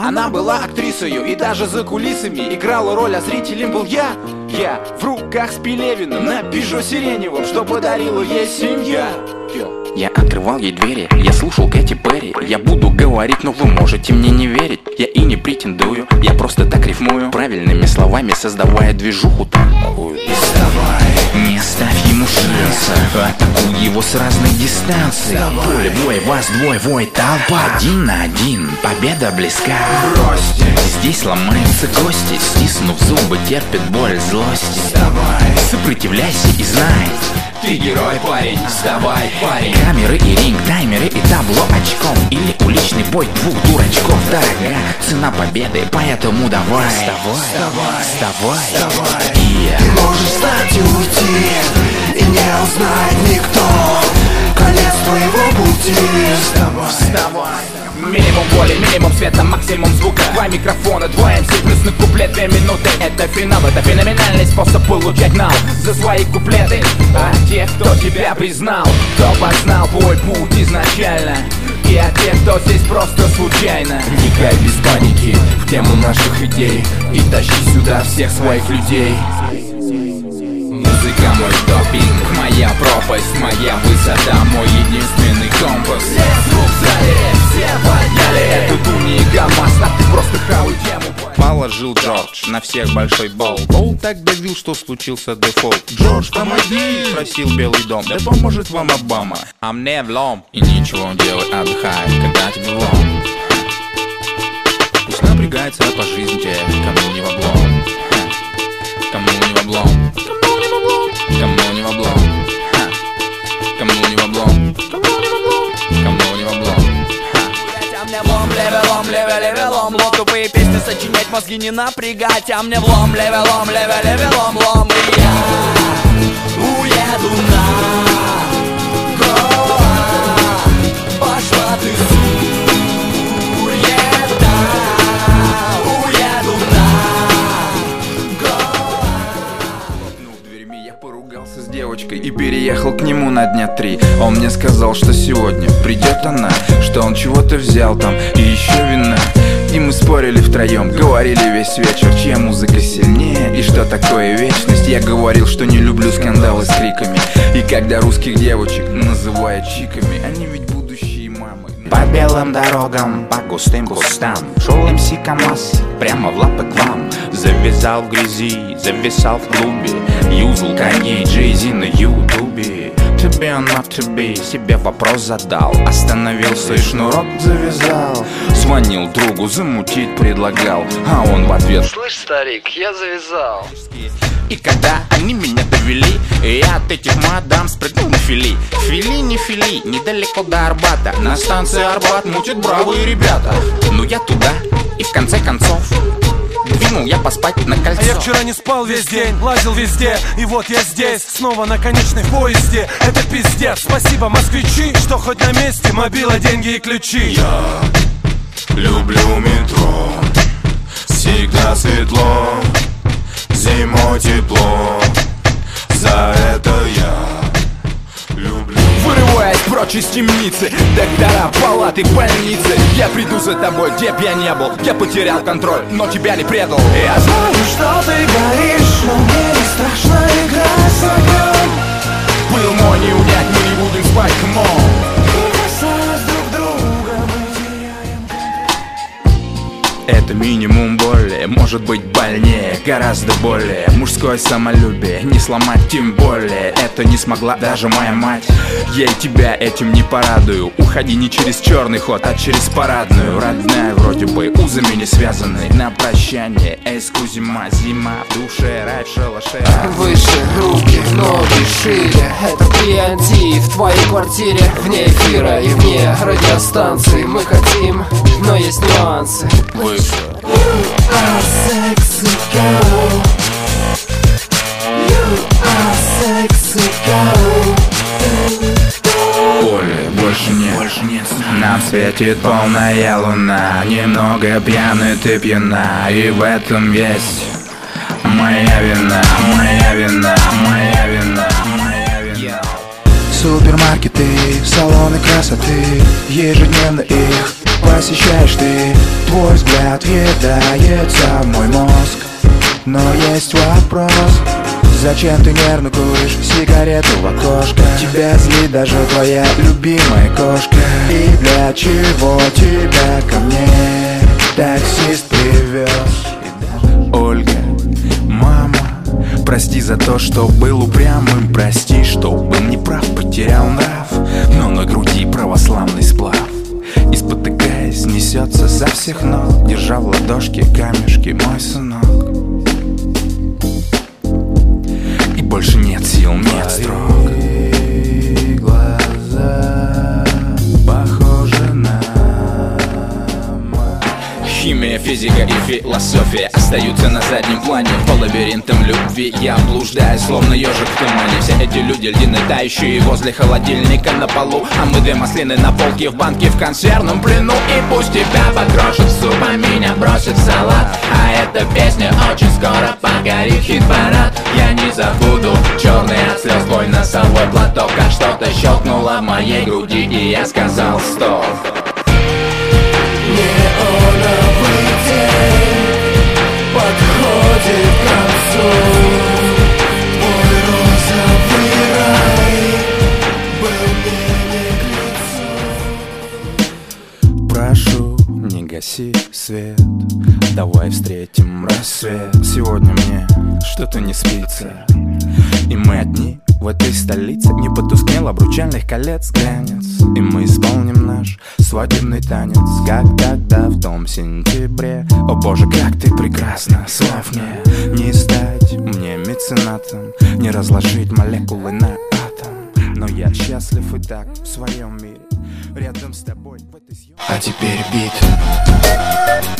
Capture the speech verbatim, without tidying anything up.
Она была актрисою и даже за кулисами играла роль, а зрителем был я. Я в руках с Пелевиным на Пежо сиреневом, что подарила ей семья. Я открывал ей двери, я слушал Кэти Перри. Я буду говорить, но вы можете мне не верить. Я и не претендую, я просто так рифмую, правильными словами создавая движуху такую. И вставай, не оставь ему шанса, атакуй его с разной дистанции. Поле бой, вас двое, вой, толпа. Один на один, победа близка. бросьте, Здесь ломаются кости, стиснув зубы, терпит боль злости. вставай, Сопротивляйся и знай, ты герой, парень, вставай, парень. камеры и ринг, таймеры и табло очком, или уличный бой двух дурачков. Дорога цена победы, поэтому давай, Вставай, вставай, вставай. И Можешь встать и уйти, и не узнает никто конец твоего пути. Вставай, вставай. Минимум боли, минимум света, максимум звука. Два микрофона, два эм си, плюс на куплет, две минуты. Это финал, это феноменальный способ получать нал за свои куплеты. А тех, кто тебя признал, кто познал твой путь изначально, и от тех, кто здесь просто случайно. Вникай без паники в тему наших идей и тащи сюда всех своих людей. Музыка мой допинг, моя пропасть, моя высота, мой единственный компас. Все звук в зале, все подняли эту туни и гамас, а ты просто хавай тему. Положил Джордж на всех большой бол. Бол так давил, что случился дефолт. Джордж, помоги, просил Белый дом. Да поможет вам Обама, а мне влом. И ничего делай, отдыхай, когда тебе влом. Пусть напрягается по жизни те, кому не в облом. Кому не в облом. Кому не в облом. Кому не в облом. Кому не в облом. А мне влом, левелом, левелевелом, лом. Тупые песни сочинять, мозги не напрягать. А мне влом, левелом, левелевелом, лом. И я уеду на Гоа. Пошла ты суета. Уеду на Хлопнув дверьми, я поругался с девочкой и переехал к нему на дня три. Он мне сказал, что сегодня придет она, что он чего-то взял там и еще вина. И мы спорили втроем, говорили весь вечер, чья музыка сильнее и что такое вечность. Я говорил, что не люблю скандалы с криками, и когда русских девочек называют чиками, они ведь будущие мамы. по белым дорогам, по густым кустам шел эм си КамАЗ прямо в лапы к вам. Завязал в грязи, зависал в клубе, юзал Канье и Джей-Зи на ютубе. To be or not to be, себе вопрос задал, остановился и шнурок завязал. Звонил другу, замутить предлагал, а он в ответ: Слышь, старик, я завязал. И когда они меня довели, я от этих мадам спрыгнул на фили. Фили не фили, недалеко до Арбата, на станции Арбат мутят бравые ребята. Ну я туда, и в конце концов двинул я поспать на кольцо. А я вчера не спал весь день, лазил везде, и вот я здесь, снова на конечной поезде. Это пиздец, спасибо, москвичи, что хоть на месте, мобила, деньги и ключи. Я люблю метро, всегда светло, зимой тепло, за это я люблю. Вырываясь прочь из темницы, доктора, палаты, больницы, я приду за тобой, где б я не был. Я потерял контроль, но тебя не предал. Я Знаю, что ты горишь, но мне не страшно играть с огнем. был мой не унять, мы не будем спать, камон. Касаясь друг друга, мы теряем. Это минимум боли, может быть больнее, гораздо более. Мужское самолюбие не сломать, тем более. Это не смогла даже моя мать. Я и тебя этим не порадую. Уходи не через черный ход, а через парадную. Родная вроде бы, узами не связаны. На прощание, эскузима, зима в душе, рай в шалаше. Выше руки, ноги шире. Это пи эн ти в твоей квартире, вне эфира и вне радиостанции. Мы хотим, но есть нюансы. Выше. You are sexy girl. You are sexy girl. Боли больше нет, больше нет. Нам светит полная луна. Немного пьяный ты пьяна, и в этом есть моя вина, моя вина, моя вина, моя вина. Супермаркеты, салоны красоты, ежедневно их посещаешь ты. Твой взгляд отъедается мой мозг. Но есть вопрос: зачем ты нервно куришь сигарету в окошко? Тебя злит даже твоя любимая кошка. И для чего тебя ко мне таксист привез? Ольга, мама, прости за то, что был упрямым. Прости, что был неправ, потерял нрав. Но на груди православный сплав, и спотыкаясь несется со всех ног, держа в ладошке камешки мой сынок. И больше нет сил, нет строк. Твои глаза похожи на Химия, физика и философия остаются на заднем плане. По лабиринтам любви я блуждаю, словно ежик в тумане. Все эти люди льдины, тающие возле холодильника на полу, а мы две маслины на полке в банке в консервном плену. И пусть тебя покрошит суп, а меня бросит в салат, а эта песня очень скоро погорит хит-парад. Я не забуду черный от слез твой носовой платок, как что-то щелкнуло в моей груди, и я сказал стоп. Неоновый день подходит к концу. Мой розовый рай был мне не к лицу. Прошу, не гаси свет, давай встретим рассвет. Сегодня мне что-то не спится, и мы одни в этой столице. Не потускнел обручальных колец глянец, и мы исполним наш свадебный танец, как тогда в том сентябре. О боже, как ты прекрасна, слав мне не стать мне меценатом, не разложить молекулы на атом. Но я счастлив и так в своем мире, рядом с тобой в этой съемке. А теперь бит.